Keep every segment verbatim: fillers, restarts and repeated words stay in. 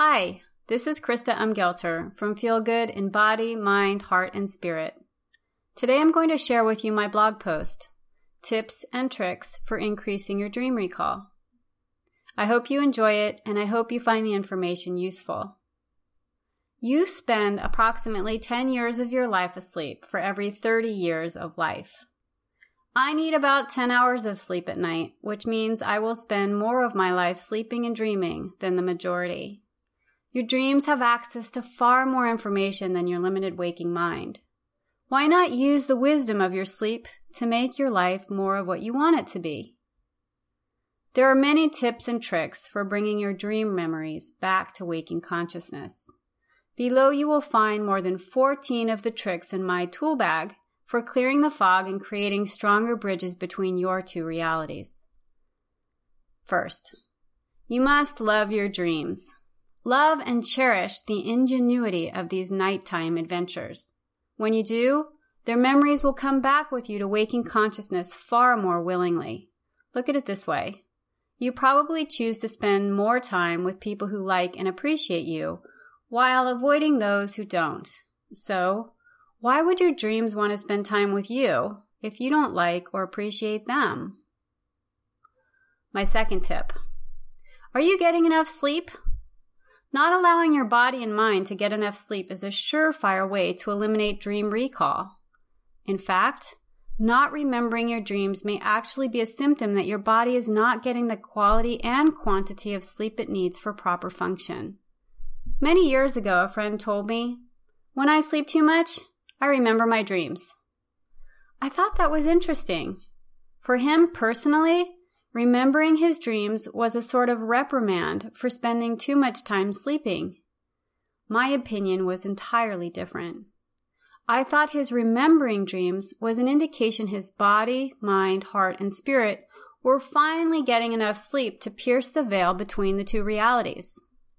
Hi, this is Krista Umgelter from Feel Good in Body, Mind, Heart, and Spirit. Today I'm going to share with you my blog post, Tips and Tricks for Increasing Your Dream Recall. I hope you enjoy it, and I hope you find the information useful. You spend approximately ten years of your life asleep for every thirty years of life. I need about ten hours of sleep at night, which means I will spend more of my life sleeping and dreaming than the majority. Your dreams have access to far more information than your limited waking mind. Why not use the wisdom of your sleep to make your life more of what you want it to be? There are many tips and tricks for bringing your dream memories back to waking consciousness. Below you will find more than fourteen of the tricks in my tool bag for clearing the fog and creating stronger bridges between your two realities. First, you must love your dreams. Love and cherish the ingenuity of these nighttime adventures. When you do, their memories will come back with you to waking consciousness far more willingly. Look at it this way. You probably choose to spend more time with people who like and appreciate you while avoiding those who don't. So, why would your dreams want to spend time with you if you don't like or appreciate them? My second tip. Are you getting enough sleep? Not allowing your body and mind to get enough sleep is a surefire way to eliminate dream recall. In fact, not remembering your dreams may actually be a symptom that your body is not getting the quality and quantity of sleep it needs for proper function. Many years ago, a friend told me, "When I sleep too much, I remember my dreams." I thought that was interesting. For him personally, remembering his dreams was a sort of reprimand for spending too much time sleeping. My opinion was entirely different. I thought his remembering dreams was an indication his body, mind, heart, and spirit were finally getting enough sleep to pierce the veil between the two realities.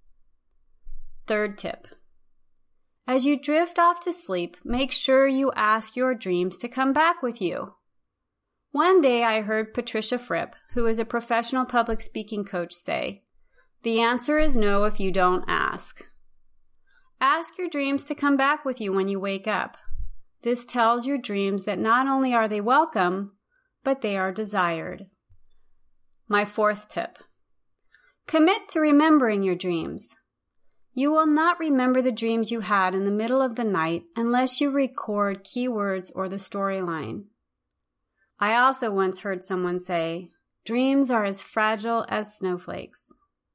Third tip. As you drift off to sleep, make sure you ask your dreams to come back with you. One day I heard Patricia Fripp, who is a professional public speaking coach, say, "The answer is no if you don't ask." Ask your dreams to come back with you when you wake up. This tells your dreams that not only are they welcome, but they are desired. My fourth tip. Commit to remembering your dreams. You will not remember the dreams you had in the middle of the night unless you record keywords or the storyline. I also once heard someone say, dreams are as fragile as snowflakes.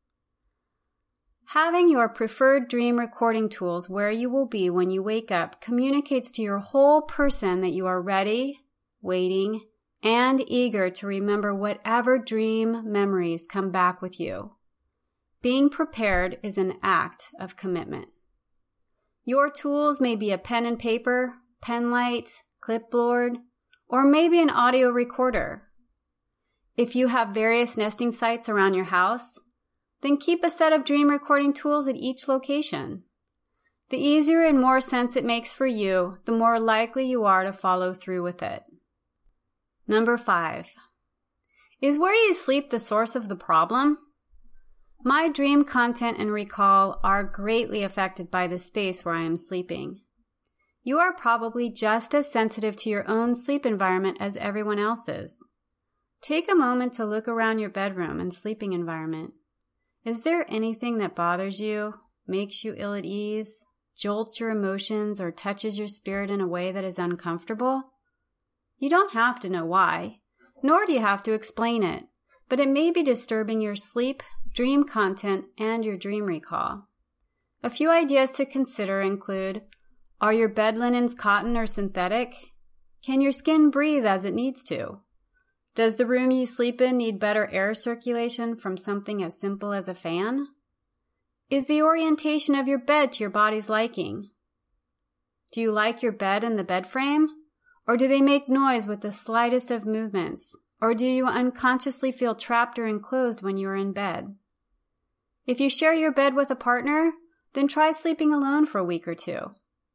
Having your preferred dream recording tools where you will be when you wake up communicates to your whole person that you are ready, waiting, and eager to remember whatever dream memories come back with you. Being prepared is an act of commitment. Your tools may be a pen and paper, pen light, clipboard, or maybe an audio recorder. If you have various nesting sites around your house, then keep a set of dream recording tools at each location. The easier and more sense it makes for you, the more likely you are to follow through with it. Number five. Is where you sleep the source of the problem? My dream content and recall are greatly affected by the space where I am sleeping. You are probably just as sensitive to your own sleep environment as everyone else is. Take a moment to look around your bedroom and sleeping environment. Is there anything that bothers you, makes you ill at ease, jolts your emotions, or touches your spirit in a way that is uncomfortable? You don't have to know why, nor do you have to explain it, but it may be disturbing your sleep, dream content, and your dream recall. A few ideas to consider include, are your bed linens cotton or synthetic? Can your skin breathe as it needs to? Does the room you sleep in need better air circulation from something as simple as a fan? Is the orientation of your bed to your body's liking? Do you like your bed and the bed frame? Or do they make noise with the slightest of movements? Or do you unconsciously feel trapped or enclosed when you are in bed? If you share your bed with a partner, then try sleeping alone for a week or two.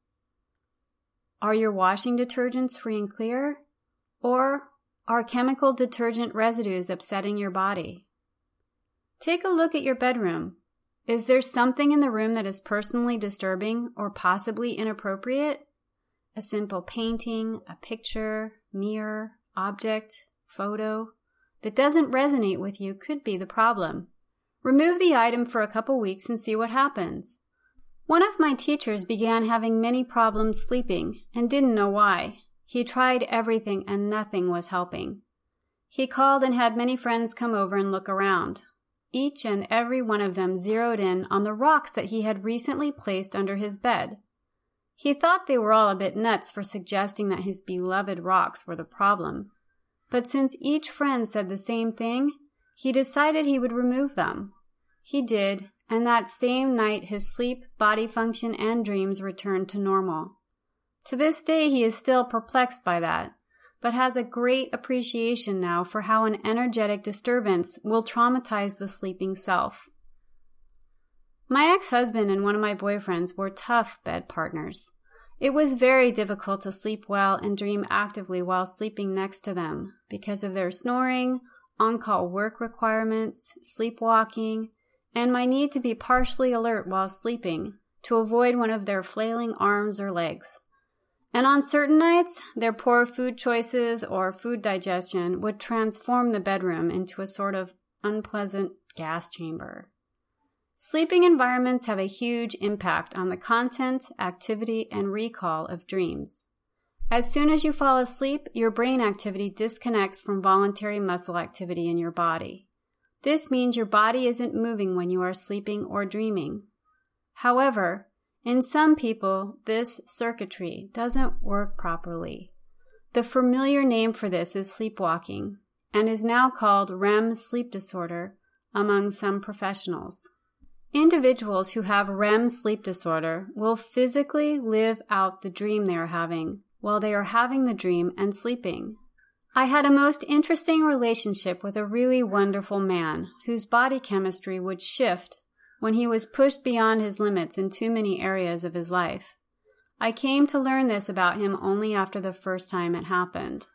Are your washing detergents free and clear? Or are chemical detergent residues upsetting your body? Take a look at your bedroom. Is there something in the room that is personally disturbing or possibly inappropriate? A simple painting, a picture, mirror, object, photo that doesn't resonate with you could be the problem. Remove the item for a couple weeks and see what happens. One of my teachers began having many problems sleeping and didn't know why. He tried everything and nothing was helping. He called and had many friends come over and look around. Each and every one of them zeroed in on the rocks that he had recently placed under his bed. He thought they were all a bit nuts for suggesting that his beloved rocks were the problem. But since each friend said the same thing, he decided he would remove them. He did, and that same night his sleep, body function, and dreams returned to normal. To this day he is still perplexed by that, but has a great appreciation now for how an energetic disturbance will traumatize the sleeping self. My ex-husband and one of my boyfriends were tough bed partners. It was very difficult to sleep well and dream actively while sleeping next to them because of their snoring, on-call work requirements, sleepwalking, and my need to be partially alert while sleeping to avoid one of their flailing arms or legs. And on certain nights, their poor food choices or food digestion would transform the bedroom into a sort of unpleasant gas chamber. Sleeping environments have a huge impact on the content, activity, and recall of dreams. As soon as you fall asleep, your brain activity disconnects from voluntary muscle activity in your body. This means your body isn't moving when you are sleeping or dreaming. However, in some people, this circuitry doesn't work properly. The familiar name for this is sleepwalking and is now called R E M sleep disorder among some professionals. Individuals who have R E M sleep disorder will physically live out the dream they are having while they are having the dream and sleeping. I had a most interesting relationship with a really wonderful man whose body chemistry would shift when he was pushed beyond his limits in too many areas of his life. I came to learn this about him only after the first time it happened.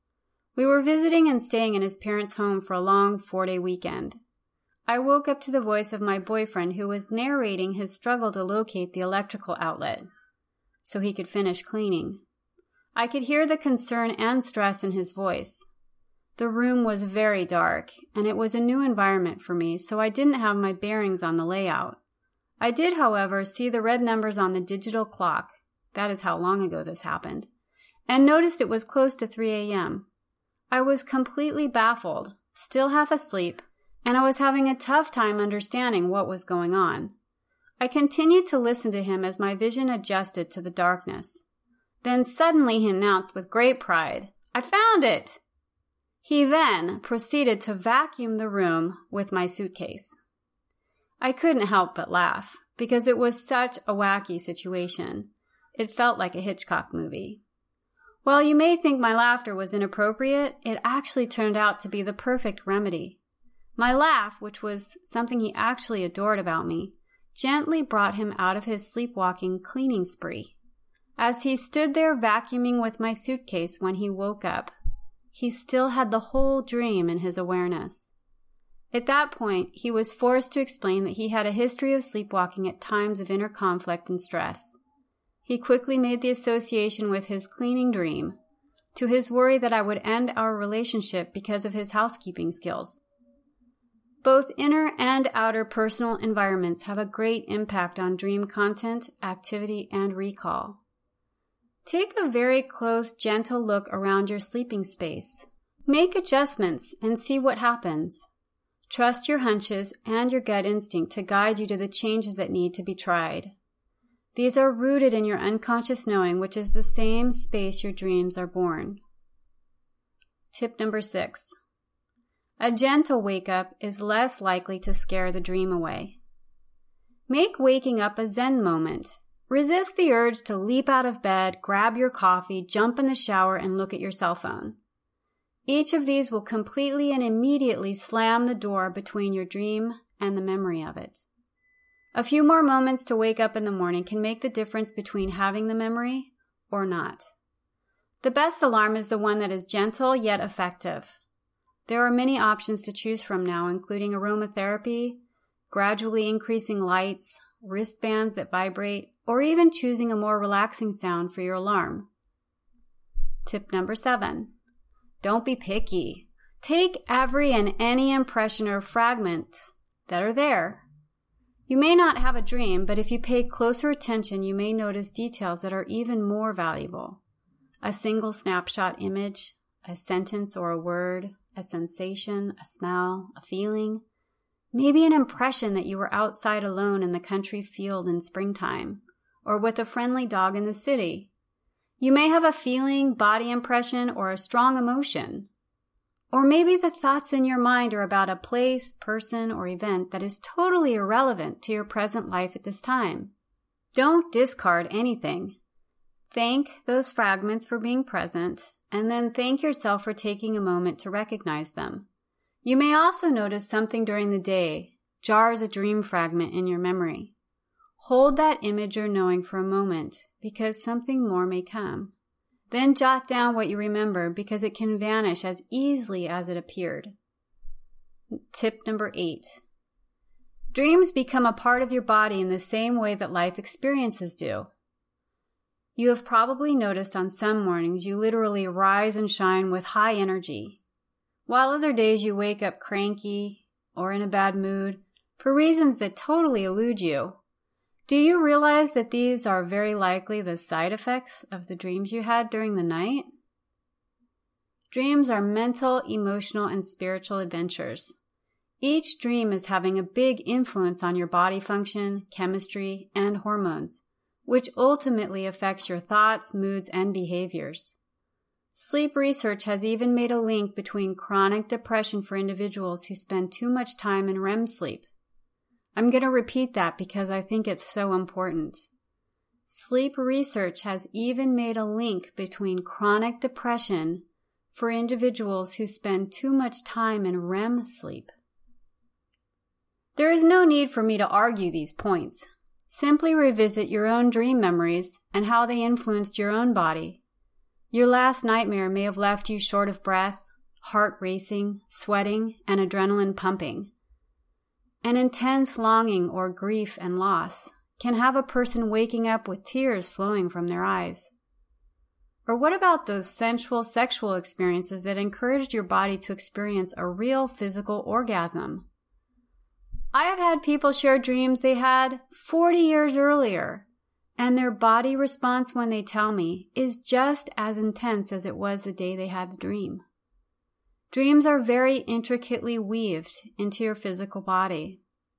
We were visiting and staying in his parents' home for a long four-day weekend. I woke up to the voice of my boyfriend who was narrating his struggle to locate the electrical outlet so he could finish cleaning. I could hear the concern and stress in his voice. The room was very dark, and it was a new environment for me, so I didn't have my bearings on the layout. I did, however, see the red numbers on the digital clock, that is how long ago this happened, and noticed it was close to three a.m. I was completely baffled, still half asleep, and I was having a tough time understanding what was going on. I continued to listen to him as my vision adjusted to the darkness. Then suddenly he announced with great pride, "I found it!" He then proceeded to vacuum the room with my suitcase. I couldn't help but laugh, because it was such a wacky situation. It felt like a Hitchcock movie. While you may think my laughter was inappropriate, it actually turned out to be the perfect remedy. My laugh, which was something he actually adored about me, gently brought him out of his sleepwalking cleaning spree. As he stood there vacuuming with my suitcase when he woke up, he still had the whole dream in his awareness. At that point, he was forced to explain that he had a history of sleepwalking at times of inner conflict and stress. He quickly made the association with his cleaning dream, to his worry that I would end our relationship because of his housekeeping skills. Both inner and outer personal environments have a great impact on dream content, activity, and recall. Take a very close, gentle look around your sleeping space. Make adjustments and see what happens. Trust your hunches and your gut instinct to guide you to the changes that need to be tried. These are rooted in your unconscious knowing, which is the same space your dreams are born. Tip number six. A gentle wake-up is less likely to scare the dream away. Make waking up a Zen moment. Resist the urge to leap out of bed, grab your coffee, jump in the shower, and look at your cell phone. Each of these will completely and immediately slam the door between your dream and the memory of it. A few more moments to wake up in the morning can make the difference between having the memory or not. The best alarm is the one that is gentle yet effective. There are many options to choose from now, including aromatherapy, gradually increasing lights, wristbands that vibrate, or even choosing a more relaxing sound for your alarm. Tip number seven. Don't be picky. Take every and any impression or fragments that are there. You may not have a dream, but if you pay closer attention, you may notice details that are even more valuable. A single snapshot image, a sentence or a word, a sensation, a smell, a feeling, maybe an impression that you were outside alone in the country field in springtime, or with a friendly dog in the city. You may have a feeling, body impression, or a strong emotion. Or maybe the thoughts in your mind are about a place, person, or event that is totally irrelevant to your present life at this time. Don't discard anything. Thank those fragments for being present, and then thank yourself for taking a moment to recognize them. You may also notice something during the day jars a dream fragment in your memory. Hold that image or knowing for a moment, because something more may come. Then jot down what you remember, because it can vanish as easily as it appeared. Tip number eight. Dreams become a part of your body in the same way that life experiences do. You have probably noticed on some mornings you literally rise and shine with high energy, while other days you wake up cranky or in a bad mood for reasons that totally elude you. Do you realize that these are very likely the side effects of the dreams you had during the night? Dreams are mental, emotional, and spiritual adventures. Each dream is having a big influence on your body function, chemistry, and hormones, which ultimately affects your thoughts, moods, and behaviors. Sleep research has even made a link between chronic depression for individuals who spend too much time in R E M sleep. I'm going to repeat that because I think it's so important. Sleep research has even made a link between chronic depression for individuals who spend too much time in R E M sleep. There is no need for me to argue these points. Simply revisit your own dream memories and how they influenced your own body. Your last nightmare may have left you short of breath, heart racing, sweating, and adrenaline pumping. An intense longing or grief and loss can have a person waking up with tears flowing from their eyes. Or what about those sensual sexual experiences that encouraged your body to experience a real physical orgasm? I have had people share dreams they had forty years earlier, and their body response when they tell me is just as intense as it was the day they had the dream. Dreams are very intricately weaved into your physical body.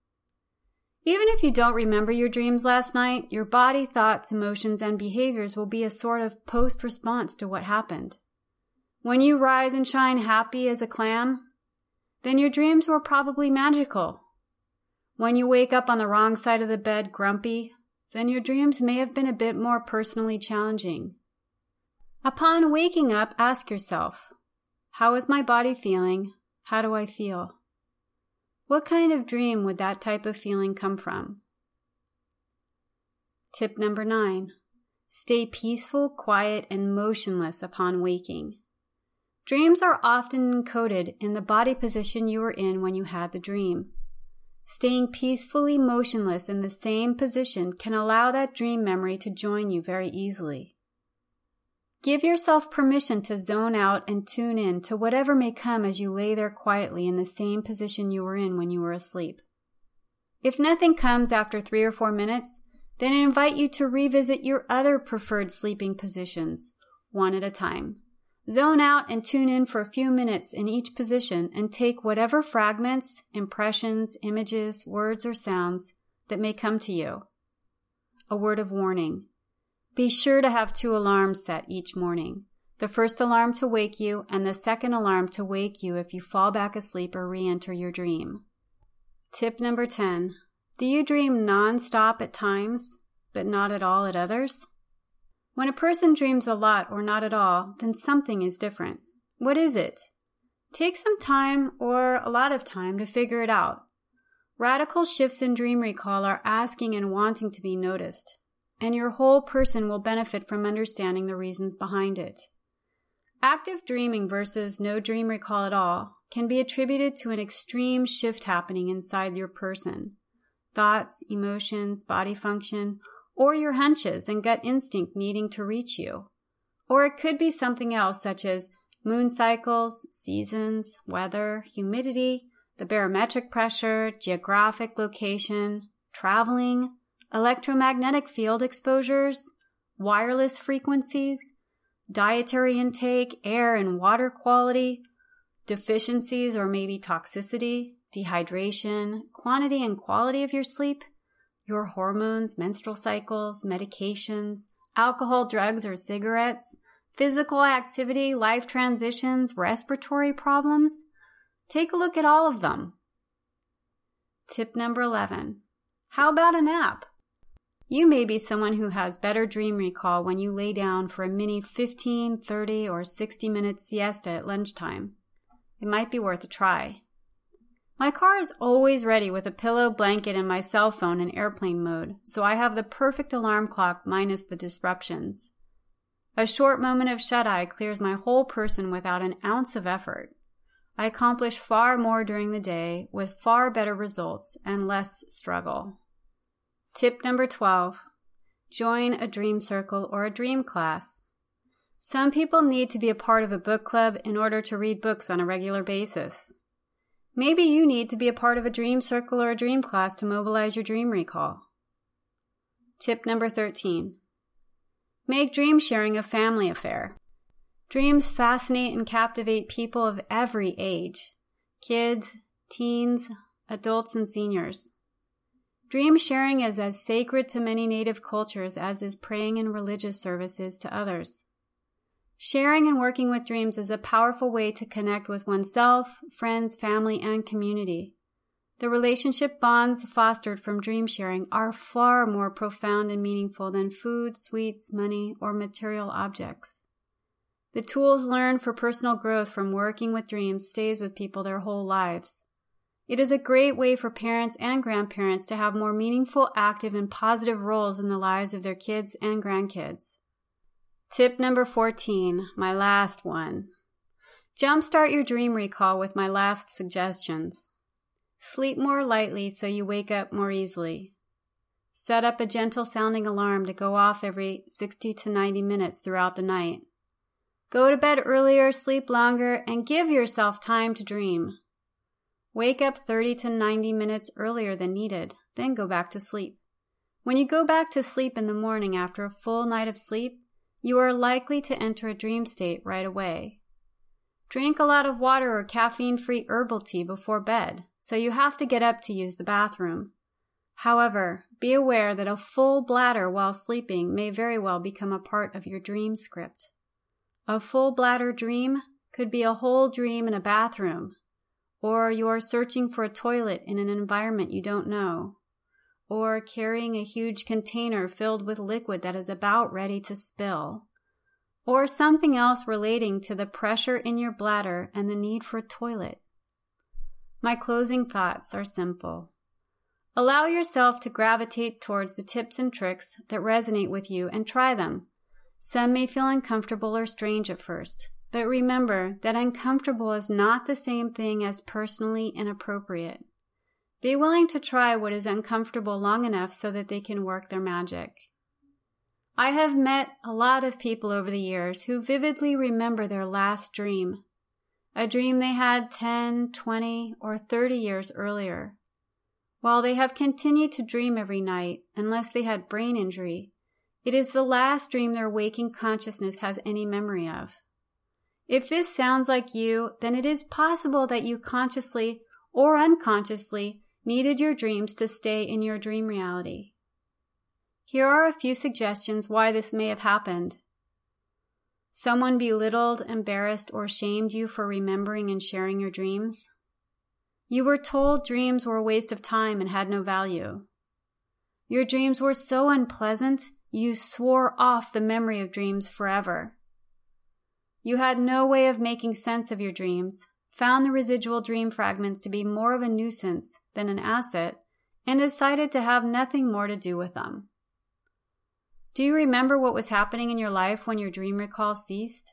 Even if you don't remember your dreams last night, your body, thoughts, emotions, and behaviors will be a sort of post-response to what happened. When you rise and shine happy as a clam, then your dreams were probably magical. When you wake up on the wrong side of the bed grumpy, then your dreams may have been a bit more personally challenging. Upon waking up, ask yourself, how is my body feeling? How do I feel? What kind of dream would that type of feeling come from? Tip number nine. Stay peaceful, quiet, and motionless upon waking. Dreams are often encoded in the body position you were in when you had the dream. Staying peacefully motionless in the same position can allow that dream memory to join you very easily. Give yourself permission to zone out and tune in to whatever may come as you lay there quietly in the same position you were in when you were asleep. If nothing comes after three or four minutes, then I invite you to revisit your other preferred sleeping positions, one at a time. Zone out and tune in for a few minutes in each position and take whatever fragments, impressions, images, words, or sounds that may come to you. A word of warning. Be sure to have two alarms set each morning. The first alarm to wake you and the second alarm to wake you if you fall back asleep or re-enter your dream. Tip number ten. Do you dream non-stop at times, but not at all at others? When a person dreams a lot or not at all, then something is different. What is it? Take some time or a lot of time to figure it out. Radical shifts in dream recall are asking and wanting to be noticed, and your whole person will benefit from understanding the reasons behind it. Active dreaming versus no dream recall at all can be attributed to an extreme shift happening inside your person, thoughts, emotions, body function, or your hunches and gut instinct needing to reach you. Or it could be something else such as moon cycles, seasons, weather, humidity, the barometric pressure, geographic location, traveling, electromagnetic field exposures, wireless frequencies, dietary intake, air and water quality, deficiencies or maybe toxicity, dehydration, quantity and quality of your sleep, your hormones, menstrual cycles, medications, alcohol, drugs, or cigarettes, physical activity, life transitions, respiratory problems. Take a look at all of them. Tip number eleven. How about a nap? You may be someone who has better dream recall when you lay down for a mini fifteen, thirty, or sixty minute siesta at lunchtime. It might be worth a try. My car is always ready with a pillow, blanket, and my cell phone in airplane mode, so I have the perfect alarm clock minus the disruptions. A short moment of shut-eye clears my whole person without an ounce of effort. I accomplish far more during the day with far better results and less struggle. Tip number twelve. Join a dream circle or a dream class. Some people need to be a part of a book club in order to read books on a regular basis. Maybe you need to be a part of a dream circle or a dream class to mobilize your dream recall. Tip number thirteen. Make dream sharing a family affair. Dreams fascinate and captivate people of every age, kids, teens, adults, and seniors. Dream sharing is as sacred to many Native cultures as is praying in religious services to others. Sharing and working with dreams is a powerful way to connect with oneself, friends, family, and community. The relationship bonds fostered from dream sharing are far more profound and meaningful than food, sweets, money, or material objects. The tools learned for personal growth from working with dreams stays with people their whole lives. It is a great way for parents and grandparents to have more meaningful, active, and positive roles in the lives of their kids and grandkids. Tip number fourteen, my last one. Jumpstart your dream recall with my last suggestions. Sleep more lightly so you wake up more easily. Set up a gentle sounding alarm to go off every sixty to ninety minutes throughout the night. Go to bed earlier, sleep longer, and give yourself time to dream. Wake up thirty to ninety minutes earlier than needed, then go back to sleep. When you go back to sleep in the morning after a full night of sleep, you are likely to enter a dream state right away. Drink a lot of water or caffeine-free herbal tea before bed, so you have to get up to use the bathroom. However, be aware that a full bladder while sleeping may very well become a part of your dream script. A full bladder dream could be a whole dream in a bathroom, or you are searching for a toilet in an environment you don't know, or carrying a huge container filled with liquid that is about ready to spill, or something else relating to the pressure in your bladder and the need for a toilet. My closing thoughts are simple. Allow yourself to gravitate towards the tips and tricks that resonate with you and try them. Some may feel uncomfortable or strange at first, but remember that uncomfortable is not the same thing as personally inappropriate. Be willing to try what is uncomfortable long enough so that they can work their magic. I have met a lot of people over the years who vividly remember their last dream, a dream they had ten, twenty, or thirty years earlier. While they have continued to dream every night, unless they had brain injury, it is the last dream their waking consciousness has any memory of. If this sounds like you, then it is possible that you consciously or unconsciously needed your dreams to stay in your dream reality. Here are a few suggestions why this may have happened. Someone belittled, embarrassed, or shamed you for remembering and sharing your dreams. You were told dreams were a waste of time and had no value. Your dreams were so unpleasant, you swore off the memory of dreams forever. You had no way of making sense of your dreams, found the residual dream fragments to be more of a nuisance than an asset, and decided to have nothing more to do with them. Do you remember what was happening in your life when your dream recall ceased?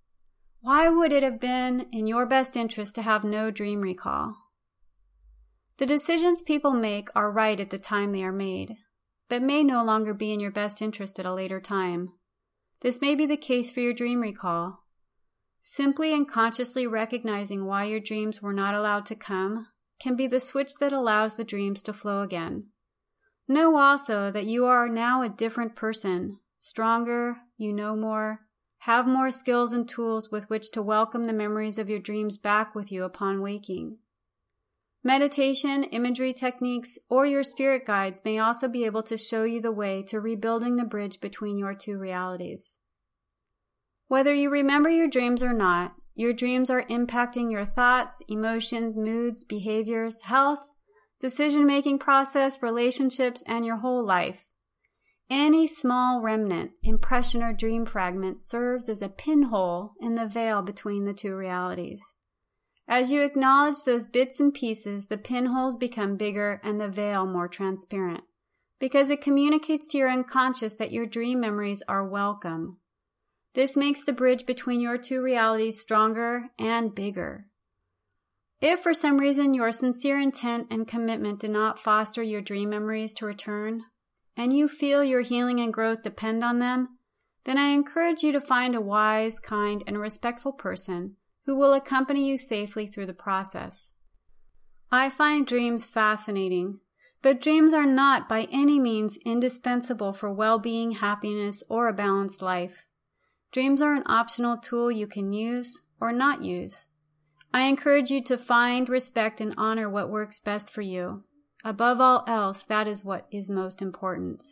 Why would it have been in your best interest to have no dream recall? The decisions people make are right at the time they are made, but may no longer be in your best interest at a later time. This may be the case for your dream recall. Simply and consciously recognizing why your dreams were not allowed to come can be the switch that allows the dreams to flow again. Know also that you are now a different person, stronger, you know more, have more skills and tools with which to welcome the memories of your dreams back with you upon waking. Meditation, imagery techniques, or your spirit guides may also be able to show you the way to rebuilding the bridge between your two realities. Whether you remember your dreams or not, your dreams are impacting your thoughts, emotions, moods, behaviors, health, decision-making process, relationships, and your whole life. Any small remnant, impression, or dream fragment serves as a pinhole in the veil between the two realities. As you acknowledge those bits and pieces, the pinholes become bigger and the veil more transparent, because it communicates to your unconscious that your dream memories are welcome. This makes the bridge between your two realities stronger and bigger. If for some reason your sincere intent and commitment do not foster your dream memories to return, and you feel your healing and growth depend on them, then I encourage you to find a wise, kind, and respectful person who will accompany you safely through the process. I find dreams fascinating, but dreams are not by any means indispensable for well-being, happiness, or a balanced life. Dreams are an optional tool you can use or not use. I encourage you to find, respect, and honor what works best for you. Above all else, that is what is most important.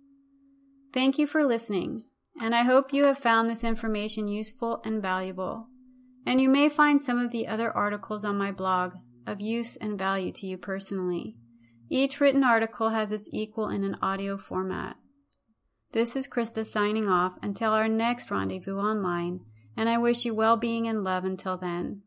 Thank you for listening, and I hope you have found this information useful and valuable. And you may find some of the other articles on my blog of use and value to you personally. Each written article has its equal in an audio format. This is Krista signing off until our next rendezvous online, and I wish you well-being and love until then.